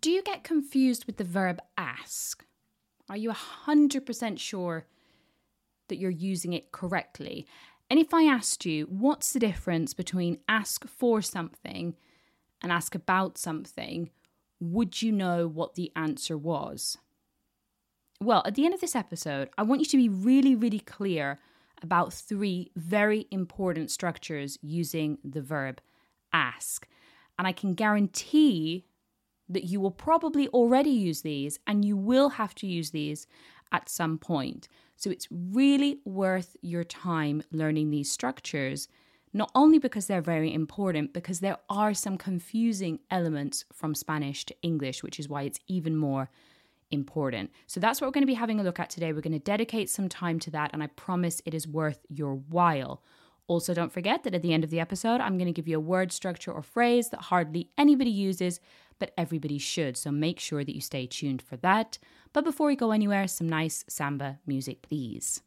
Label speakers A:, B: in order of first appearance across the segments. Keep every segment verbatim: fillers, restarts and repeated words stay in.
A: Do you get confused with the verb ask? Are you one hundred percent sure that you're using it correctly? And if I asked you, what's the difference between ask for something and ask about something, would you know what the answer was? Well, at the end of this episode, I want you to be really, really clear about three very important structures using the verb ask. And I can guarantee that you will probably already use these, and you will have to use these at some point. So it's really worth your time learning these structures, not only because they're very important, because there are some confusing elements from Spanish to English, which is why it's even more important. So that's what we're going to be having a look at today. We're going to dedicate some time to that, and I promise it is worth your while. Also, don't forget that at the end of the episode, I'm going to give you a word structure or phrase that hardly anybody uses, but everybody should. So make sure that you stay tuned for that. But before we go anywhere, some nice samba music, please.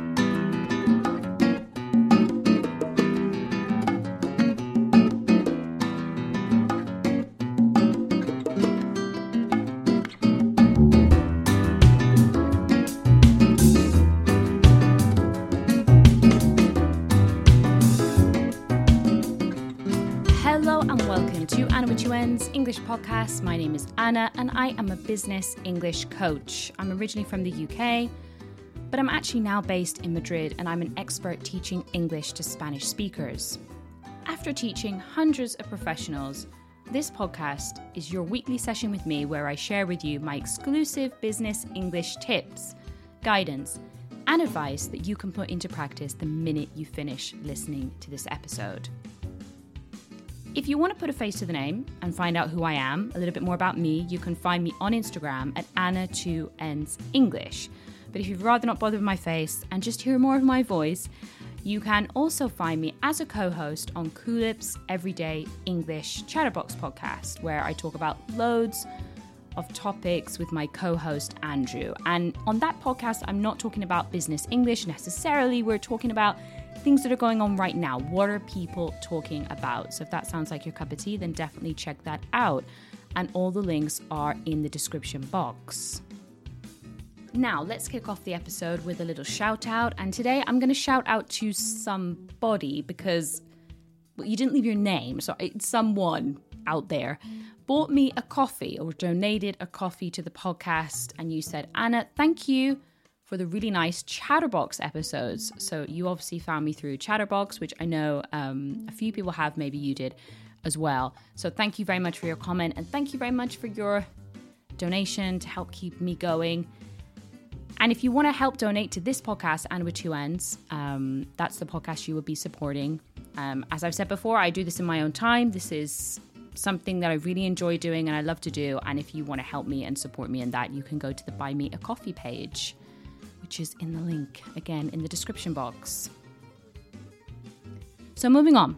A: English podcast. My name is Anna and I am a business English coach. I'm originally from the U K, but I'm actually now based in Madrid and I'm an expert teaching English to Spanish speakers. After teaching hundreds of professionals, this podcast is your weekly session with me where I share with you my exclusive business English tips, guidance, and advice that you can put into practice the minute you finish listening to this episode. If you want to put a face to the name and find out who I am, a little bit more about me, you can find me on Instagram at Anna two N's English. But if you'd rather not bother with my face and just hear more of my voice, you can also find me as a co-host on Coolip's Everyday English Chatterbox podcast, where I talk about loads of topics with my co-host Andrew. And on that podcast, I'm not talking about business English necessarily. We're talking about things that are going on right now. What are people talking about? So if that sounds like your cup of tea, then definitely check that out. And all the links are in the description box. Now, let's kick off the episode with a little shout out. And today I'm going to shout out to somebody because, well, you didn't leave your name. So it's someone out there bought me a coffee or donated a coffee to the podcast. And you said, Anna, thank you for the really nice Chatterbox episodes. So you obviously found me through Chatterbox, which I know um, a few people have, maybe you did as well. So thank you very much for your comment and thank you very much for your donation to help keep me going. And if you want to help donate to this podcast, Anna with two N's, um, that's the podcast you would be supporting. Um, as I've said before, I do this in my own time. This is something that I really enjoy doing and I love to do. And if you want to help me and support me in that, you can go to the Buy Me a Coffee page, which is in the link, again, in the description box. So moving on.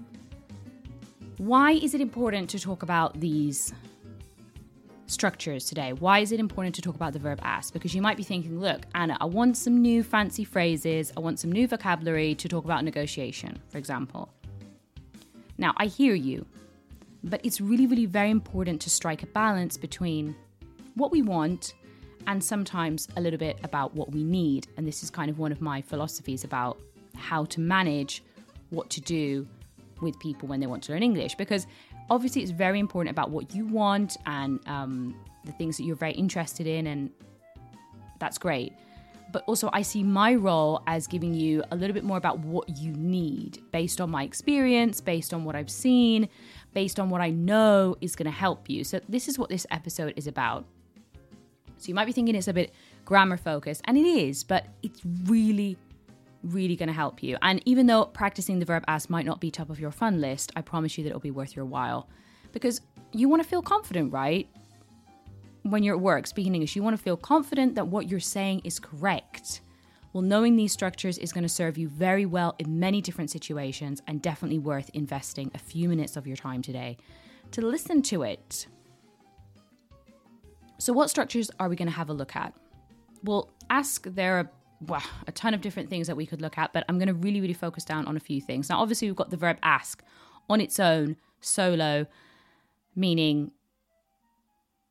A: Why is it important to talk about these structures today? Why is it important to talk about the verb ask? Because you might be thinking, look, Anna, I want some new fancy phrases. I want some new vocabulary to talk about negotiation, for example. Now, I hear you, but it's really, really very important to strike a balance between what we want and sometimes a little bit about what we need. And this is kind of one of my philosophies about how to manage what to do with people when they want to learn English. Because obviously it's very important about what you want and um, the things that you're very interested in, and that's great. But also I see my role as giving you a little bit more about what you need based on my experience, based on what I've seen, based on what I know is going to help you. So this is what this episode is about. So you might be thinking it's a bit grammar focused, and it is, but it's really, really going to help you. And even though practicing the verb ask might not be top of your fun list, I promise you that it'll be worth your while, because you want to feel confident, right? When you're at work speaking English, you want to feel confident that what you're saying is correct. Well, knowing these structures is going to serve you very well in many different situations, and definitely worth investing a few minutes of your time today to listen to it. So what structures are we going to have a look at? Well, ask, there are well, a ton of different things that we could look at, but I'm going to really, really focus down on a few things. Now, obviously, we've got the verb ask on its own, solo, meaning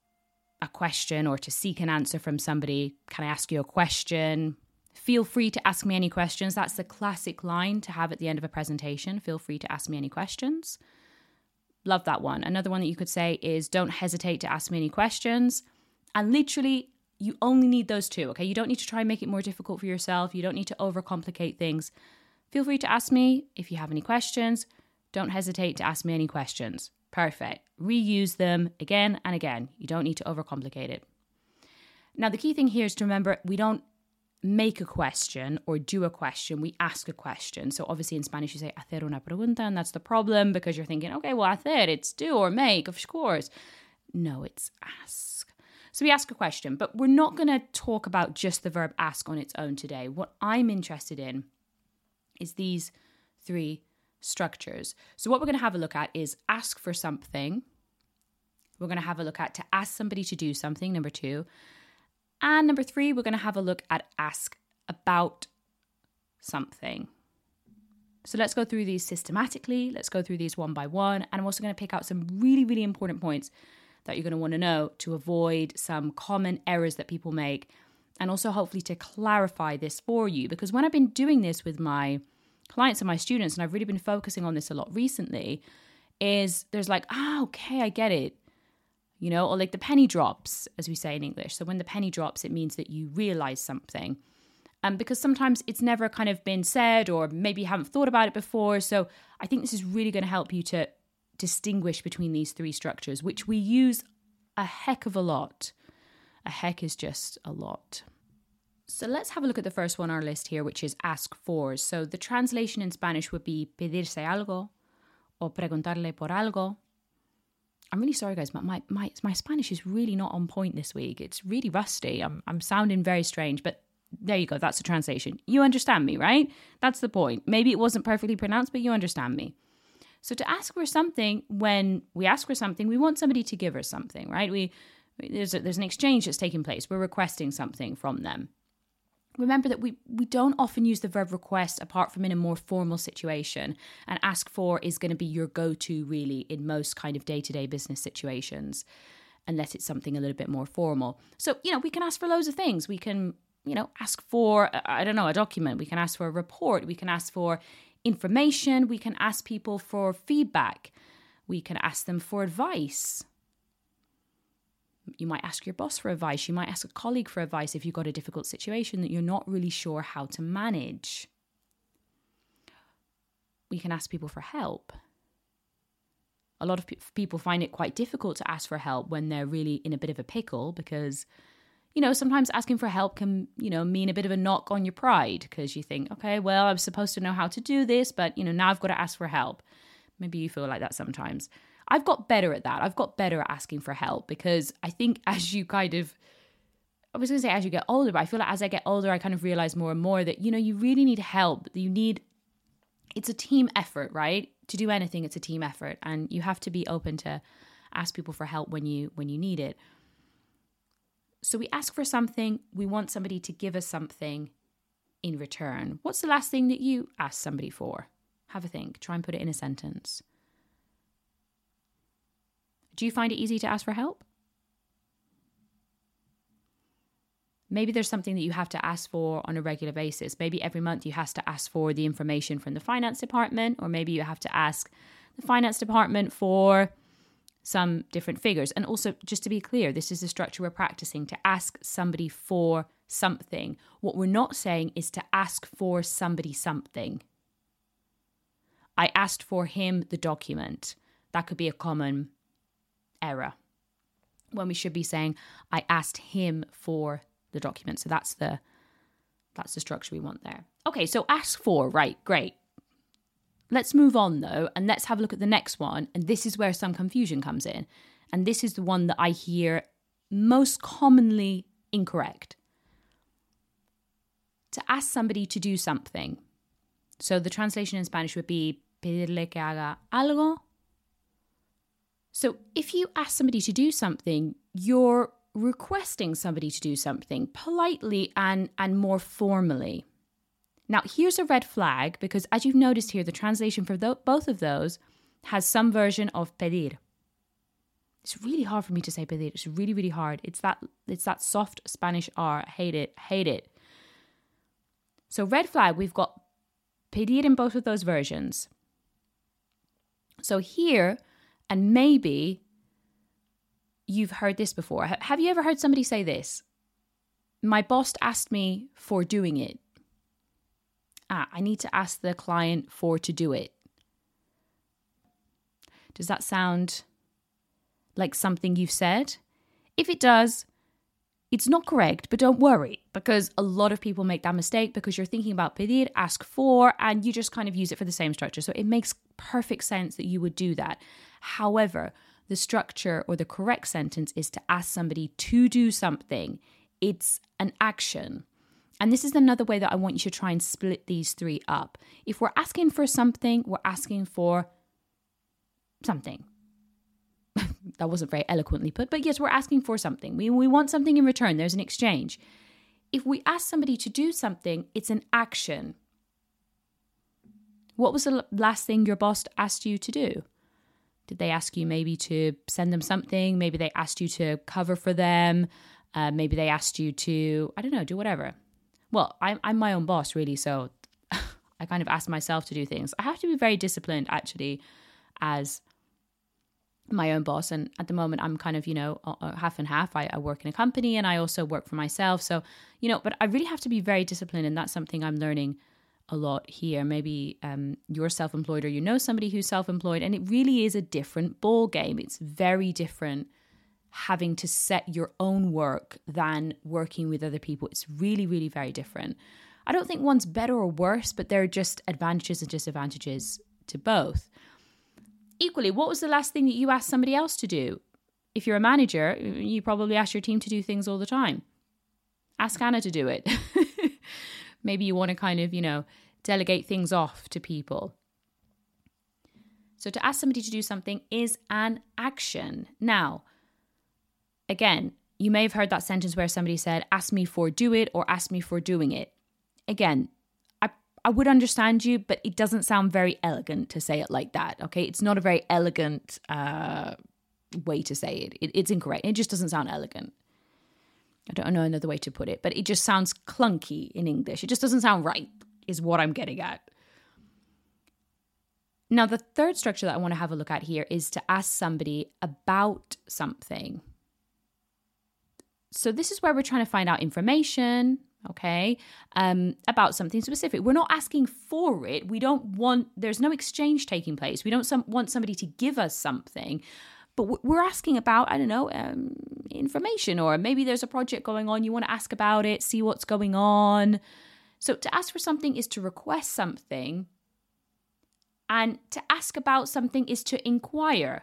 A: question or to seek an answer from somebody. Can I ask you a question? Feel free to ask me any questions. That's the classic line to have at the end of a presentation. Feel free to ask me any questions. Love that one. Another one that you could say is don't hesitate to ask me any questions. And literally, you only need those two, okay? You don't need to try and make it more difficult for yourself. You don't need to overcomplicate things. Feel free to ask me if you have any questions. Don't hesitate to ask me any questions. Perfect. Reuse them again and again. You don't need to overcomplicate it. Now, the key thing here is to remember we don't make a question or do a question. We ask a question. So obviously in Spanish you say hacer una pregunta, and that's the problem because you're thinking, okay, well, hacer, it's do or make, of course. No, it's ask. So we ask a question, but we're not going to talk about just the verb ask on its own today. What I'm interested in is these three structures. So what we're going to have a look at is ask for something. We're going to have a look at to ask somebody to do something, number two. And number three, we're going to have a look at ask about something. So let's go through these systematically. Let's go through these one by one. And I'm also going to pick out some really, really important points that you're going to want to know to avoid some common errors that people make. And also hopefully to clarify this for you. Because when I've been doing this with my clients and my students, and I've really been focusing on this a lot recently, is there's like, ah, okay, I get it. You know, or like the penny drops, as we say in English. So when the penny drops, it means that you realize something. Um, because sometimes it's never kind of been said, or maybe you haven't thought about it before. So I think this is really going to help you to distinguish between these three structures, which we use a heck of a lot. A heck is just a lot. So let's have a look at the first one on our list here, which is ask for. So the translation in Spanish would be pedirse algo o preguntarle por algo. I'm really sorry, guys, but my, my my Spanish is really not on point this week. It's really rusty. I'm I'm sounding very strange, but there you go. That's the translation. You understand me, right? That's the point. Maybe it wasn't perfectly pronounced, but you understand me. So to ask for something, when we ask for something, we want somebody to give us something, right? We there's a, there's an exchange that's taking place. We're requesting something from them. Remember that we, we don't often use the verb request apart from in a more formal situation. And ask for is going to be your go-to really in most kind of day-to-day business situations, unless it's something a little bit more formal. So, you know, we can ask for loads of things. We can, you know, ask for, I don't know, a document. We can ask for a report. We can ask for information. We can ask people for feedback. We can ask them for advice. You might ask your boss for advice. You might ask a colleague for advice if you've got a difficult situation that you're not really sure how to manage. We can ask people for help. A lot of pe- people find it quite difficult to ask for help when they're really in a bit of a pickle because, you know, sometimes asking for help can, you know, mean a bit of a knock on your pride because you think, okay, well, I'm supposed to know how to do this, but, you know, now I've got to ask for help. Maybe you feel like that sometimes. I've got better at that. I've got better at asking for help because I think as you kind of, I was going to say as you get older, but I feel like as I get older, I kind of realize more and more that, you know, you really need help. You need, it's a team effort, right? To do anything, it's a team effort. And you have to be open to ask people for help when you, when you need it. So we ask for something. We want somebody to give us something in return. What's the last thing that you ask somebody for? Have a think. Try and put it in a sentence. Do you find it easy to ask for help? Maybe there's something that you have to ask for on a regular basis. Maybe every month you have to ask for the information from the finance department, or maybe you have to ask the finance department for some different figures. And also, just to be clear, this is the structure we're practicing, to ask somebody for something. What we're not saying is to ask for somebody something. I asked for him the document. That could be a common error when we should be saying I asked him for the document. So that's the that's the structure we want there. Okay, so ask for, right, great. Let's move on though, and let's have a look at the next one. And this is where some confusion comes in. And this is the one that I hear most commonly incorrect. To ask somebody to do something. So the translation in Spanish would be pedirle que haga algo. So if you ask somebody to do something, you're requesting somebody to do something politely and, and more formally. Now, here's a red flag because as you've noticed here, the translation for th- both of those has some version of pedir. It's really hard for me to say pedir. It's really, really hard. It's that it's that soft Spanish R. I hate it. Hate it. So red flag, we've got pedir in both of those versions. So here, and maybe you've heard this before. Have you ever heard somebody say this? My boss asked me for doing it. Ah, I need to ask the client for to do it. Does that sound like something you've said? If it does, it's not correct, but don't worry, because a lot of people make that mistake because you're thinking about pedir, ask for, and you just kind of use it for the same structure. So it makes perfect sense that you would do that. However, the structure or the correct sentence is to ask somebody to do something. It's an action. And this is another way that I want you to try and split these three up. If we're asking for something, we're asking for something. That wasn't very eloquently put, but yes, we're asking for something. We, we want something in return. There's an exchange. If we ask somebody to do something, it's an action. What was the last thing your boss asked you to do? Did they ask you maybe to send them something? Maybe they asked you to cover for them. Uh, maybe they asked you to, I don't know, do whatever. Well, I'm, I'm my own boss, really, so I kind of ask myself to do things. I have to be very disciplined, actually, as my own boss. And at the moment, I'm kind of, you know, half and half. I, I work in a company and I also work for myself. So, you know, but I really have to be very disciplined. And that's something I'm learning a lot here. Maybe um, you're self-employed or you know somebody who's self-employed, and it really is a different ball game. It's very different having to set your own work than working with other people. It's really, really very different. I don't think one's better or worse, but there are just advantages and disadvantages to both. Equally, what was the last thing that you asked somebody else to do? If you're a manager, you probably ask your team to do things all the time. Ask Anna to do it. Maybe you want to kind of, you know, delegate things off to people. So to ask somebody to do something is an action. Now, again, you may have heard that sentence where somebody said, ask me for do it or ask me for doing it. Again, I, I would understand you, but it doesn't sound very elegant to say it like that, okay? It's not a very elegant uh, way to say it. it. It's incorrect. It just doesn't sound elegant. I don't know another way to put it, but it just sounds clunky in English. It just doesn't sound right, is what I'm getting at. Now, the third structure that I want to have a look at here is to ask somebody about something. So this is where we're trying to find out information, okay, um, about something specific. We're not asking for it. We don't want, there's no exchange taking place. We don't some, want somebody to give us something, but we're asking about, I don't know, um, information, or maybe there's a project going on. You want to ask about it, see what's going on. So to ask for something is to request something, and to ask about something is to inquire.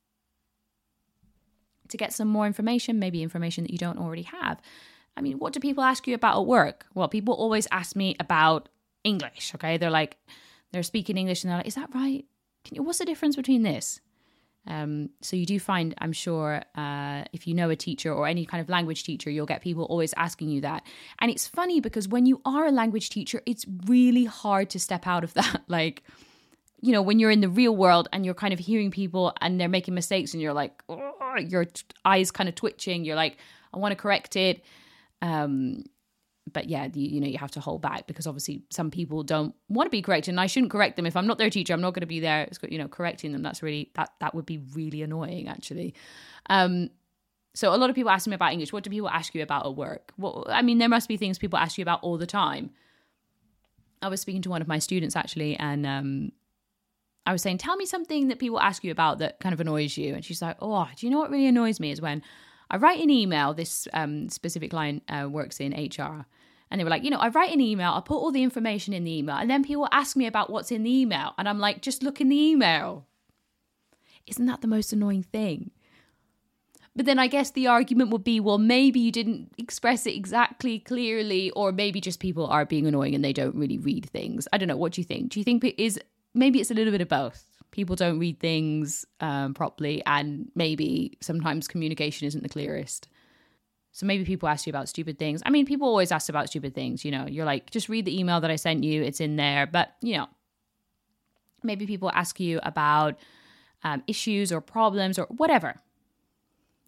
A: To get some more information, maybe information that you don't already have. I mean, what do people ask you about at work? Well, people always ask me about English, okay? They're like, they're speaking English and they're like, is that right? Can you, what's the difference between this? Um, so you do find, I'm sure, uh, if you know a teacher or any kind of language teacher, you'll get people always asking you that. And it's funny because when you are a language teacher, it's really hard to step out of that. Like, you know, when you're in the real world and you're kind of hearing people and they're making mistakes and you're like, oh, your t- eyes kind of twitching. You're like, I want to correct it. Um, but yeah, you, you know, you have to hold back because obviously some people don't want to be corrected, and I shouldn't correct them. If I'm not their teacher, I'm not going to be there, you know, correcting them. That's really, that, that would be really annoying actually. Um, so a lot of people ask me about English. What do people ask you about at work? Well, I mean, there must be things people ask you about all the time. I was speaking to one of my students actually, and, um, I was saying, tell me something that people ask you about that kind of annoys you. And she's like, oh, do you know what really annoys me is when I write an email, this um, specific client uh, works in H R. And they were like, you know, I write an email, I put all the information in the email, and then people ask me about what's in the email. And I'm like, just look in the email. Isn't that the most annoying thing? But then I guess the argument would be, well, maybe you didn't express it exactly clearly, or maybe just people are being annoying and they don't really read things. I don't know. What do you think? Do you think it is, maybe it's a little bit of both? People don't read things um, properly, and maybe sometimes communication isn't the clearest. So maybe people ask you about stupid things. I mean, people always ask about stupid things, you know. You're like, just read the email that I sent you. It's in there. But, you know, maybe people ask you about um, issues or problems or whatever.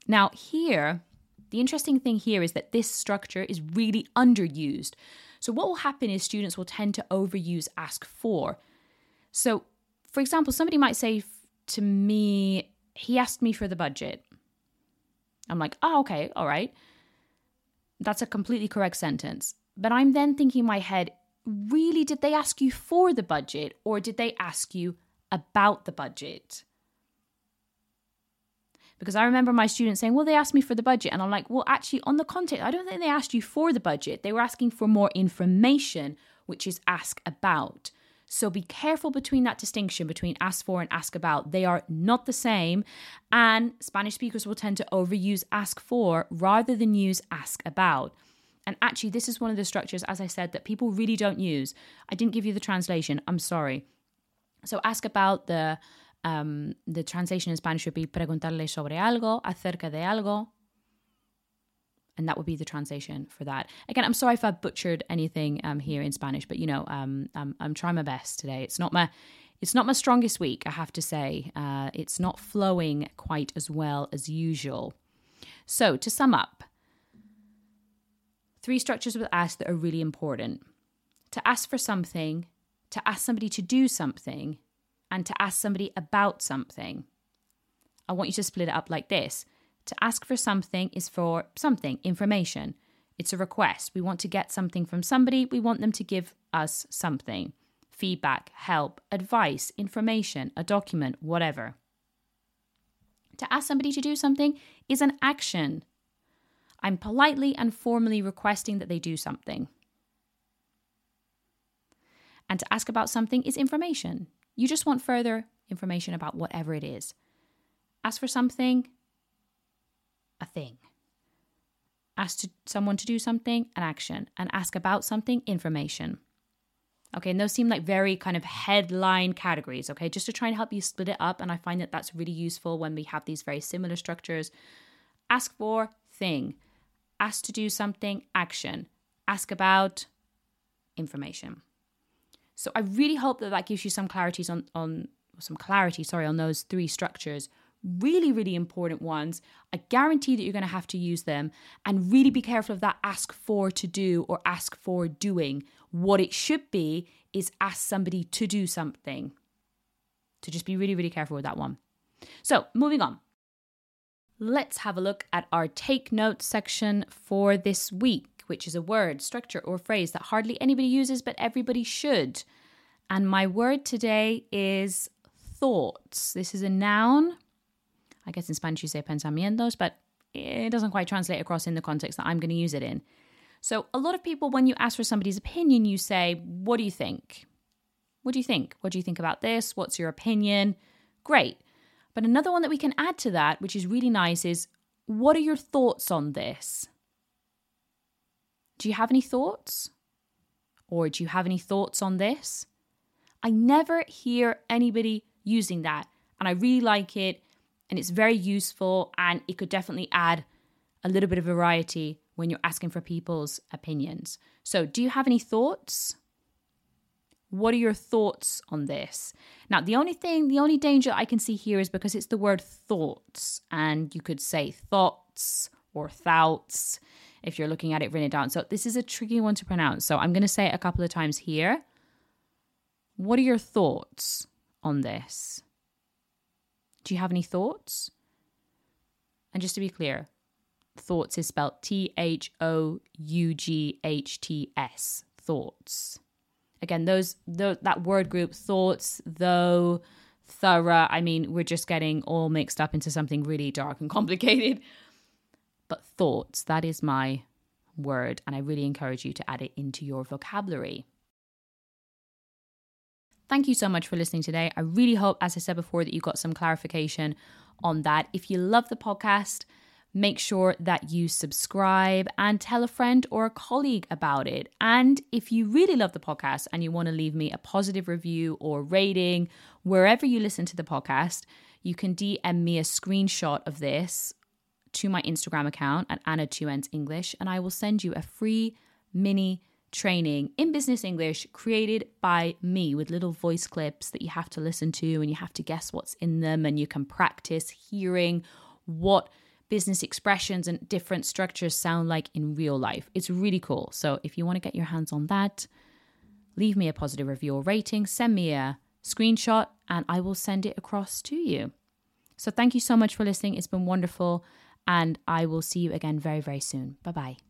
A: Now here, the interesting thing here is that this structure is really underused. So what will happen is students will tend to overuse ask for. So, for example, somebody might say to me, he asked me for the budget. I'm like, oh, okay, all right. That's a completely correct sentence. But I'm then thinking in my head, really, did they ask you for the budget or did they ask you about the budget? Because I remember my students saying, well, they asked me for the budget. And I'm like, well, actually, on the context, I don't think they asked you for the budget. They were asking for more information, which is ask about. So be careful between that distinction between ask for and ask about. They are not the same. And Spanish speakers will tend to overuse ask for rather than use ask about. And actually, this is one of the structures, as I said, that people really don't use. I didn't give you the translation. I'm sorry. So ask about, the um, the translation in Spanish would be preguntarle sobre algo, acerca de algo. And that would be the translation for that. Again, I'm sorry if I butchered anything um, here in Spanish, but you know, um, I'm, I'm trying my best today. It's not my, it's not my strongest week, I have to say. Uh, it's not flowing quite as well as usual. So to sum up, three structures with ask that are really important. To ask for something, to ask somebody to do something, and to ask somebody about something. I want you to split it up like this. To ask for something is for something, information. It's a request. We want to get something from somebody. We want them to give us something. Feedback, help, advice, information, a document, whatever. To ask somebody to do something is an action. I'm politely and formally requesting that they do something. And to ask about something is information. You just want further information about whatever it is. Ask for something, a thing. Ask to someone to do something, an action. And ask about something, information. Okay, and those seem like very kind of headline categories, okay? Just to try and help you split it up, and I find that that's really useful when we have these very similar structures. Ask for, thing. Ask to do something, action. Ask about, information. So I really hope that that gives you some clarities on, on some clarity, sorry, on those three structures. Really, really important ones. I guarantee that you're going to have to use them, and really be careful of that ask for to do or ask for doing. What it should be is ask somebody to do something. So just be really, really careful with that one. So moving on. Let's have a look at our take notes section for this week, which is a word, structure, or phrase that hardly anybody uses, but everybody should. And my word today is thoughts. This is a noun. I guess in Spanish you say pensamientos, but it doesn't quite translate across in the context that I'm going to use it in. So a lot of people, when you ask for somebody's opinion, you say, what do you think? What do you think? What do you think about this? What's your opinion? Great. But another one that we can add to that, which is really nice, is what are your thoughts on this? Do you have any thoughts? Or do you have any thoughts on this? I never hear anybody using that, and I really like it. And it's very useful, and it could definitely add a little bit of variety when you're asking for people's opinions. So do you have any thoughts? What are your thoughts on this? Now, the only thing, the only danger I can see here is because it's the word thoughts, and you could say thoughts or thoughts if you're looking at it written down. So this is a tricky one to pronounce. So I'm going to say it a couple of times here. What are your thoughts on this? Do you have any thoughts? And just to be clear, thoughts is spelled T H O U G H T S, thoughts. Again, those the, that word group, thoughts, though, thorough, I mean, we're just getting all mixed up into something really dark and complicated. But thoughts, that is my word, and I really encourage you to add it into your vocabulary. Thank you so much for listening today. I really hope, as I said before, that you got some clarification on that. If you love the podcast, make sure that you subscribe and tell a friend or a colleague about it. And if you really love the podcast and you want to leave me a positive review or rating, wherever you listen to the podcast, you can D M me a screenshot of this to my Instagram account at Anna two N's English, and I will send you a free mini training in business English created by me with little voice clips that you have to listen to, and you have to guess what's in them, and you can practice hearing what business expressions and different structures sound like in real life. It's really cool. So if you want to get your hands on that, leave me a positive review or rating, send me a screenshot, and I will send it across to you. So thank you so much for listening. It's been wonderful, and I will see you again very, very soon. Bye-bye.